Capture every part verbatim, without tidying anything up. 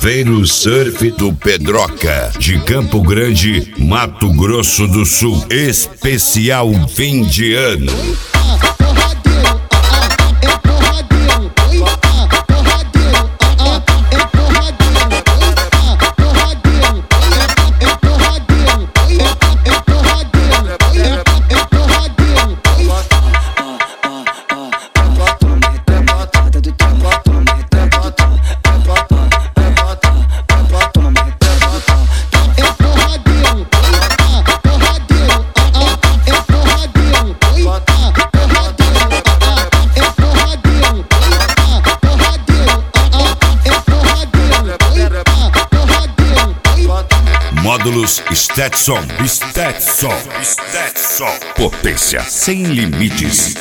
Vem no surf do Pedroca, de Campo Grande, Mato Grosso do Sul. Especial fim de ano. Módulos Stetson, Stetson, Stetson. Potência sem limites.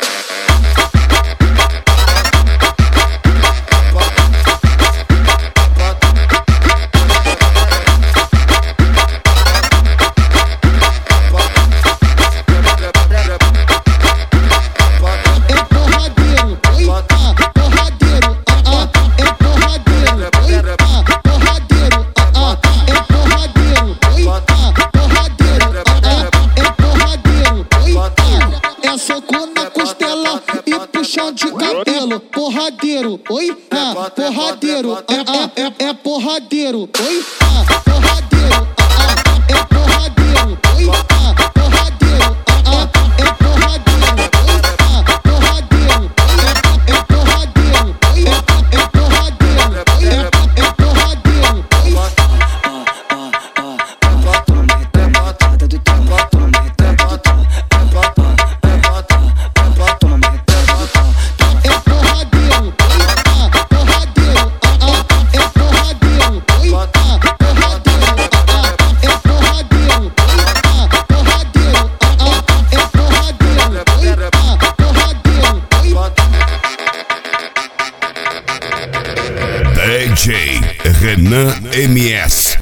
De cabelo, porradeiro, oi, ah, porradeiro, ah, ah, é, é porradeiro, oi, ah, porradeiro, ah, ah, é porradeiro, oi, ah, porradeiro, ah, ah, é porradeiro, oi, ah, porradeiro, é, é porradeiro, oi, é, é porradeiro, oi, é, é porradeiro, oi, ah, ah, ah, toma retada do toma, toma retada do toma, D J Renan M S.